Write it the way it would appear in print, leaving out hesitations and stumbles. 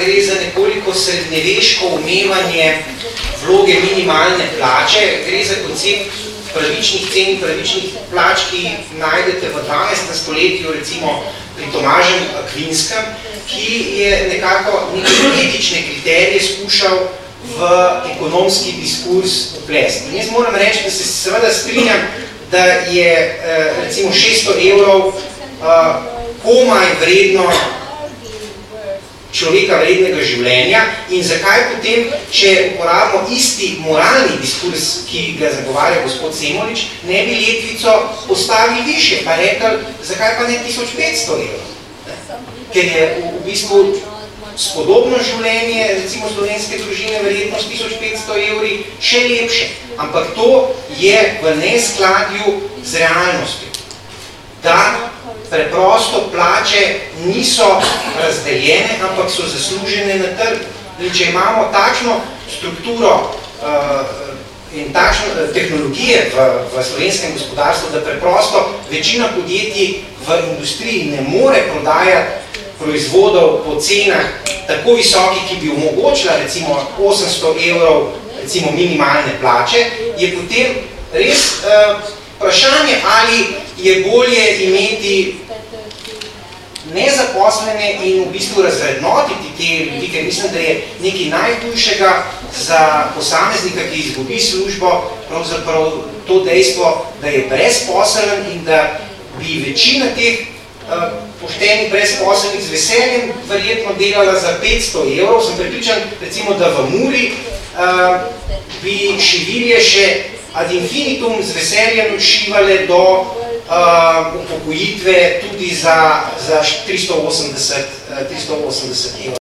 gre za nekoliko srednjeveško umevanje vloge minimalne plače, gre za koncept pravičnih cen, pravičnih plač, ki najdete v 12. stoletju, recimo pri Tomažem Akvinskem, ki je nekako neke etične kriterije skušal v ekonomski diskurs vplesti. In jaz moram reči, da se seveda strinjam, da je recimo 600 evrov komaj vredno človeka vrednega življenja in zakaj potem, če uporabimo isti moralni diskurs, ki ga zagovarja gospod Semolič, ne bi letvico postavili više, pa rekli, zakaj pa ne 1500 evrov? Ker je v bistvu spodobno življenje, recimo slovenske družine, verjetno s 1500 evri še lepše. Ampak to je v neskladju z realnostjo. Da preprosto plače niso razdeljene, ampak so zaslužene na trgu. In če imamo takšno strukturo in takšne tehnologije v slovenskem gospodarstvu, da preprosto večina podjetij v industriji ne more prodajati proizvodov po cenah tako visoki, ki bi omogočila recimo 800 evrov recimo minimalne plače, je potem res vprašanje, ali je bolje imeti nezaposlene in v bistvu razvrednotiti te ljudi, ker mislim, da je nekaj najhujšega za posameznika, ki izgubi službo, pravzaprav to dejstvo, da je brezposeln in da bi večina teh poštenih brezposelnih z veseljem verjetno delala za 500 evrov. Sem prepričan, recimo, da v Muri bi šivilje še ad infinitum z veseljem šivale do upokojitve tudi za 380 evrov.